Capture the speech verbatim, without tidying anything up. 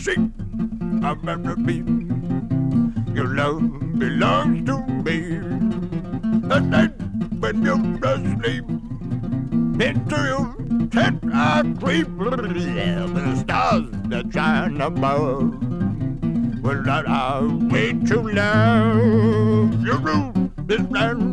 seat of memory. Your love belongs to me. The night when you're asleep, into your tent I creep. The stars that shine above will not I wait to love. You rule this land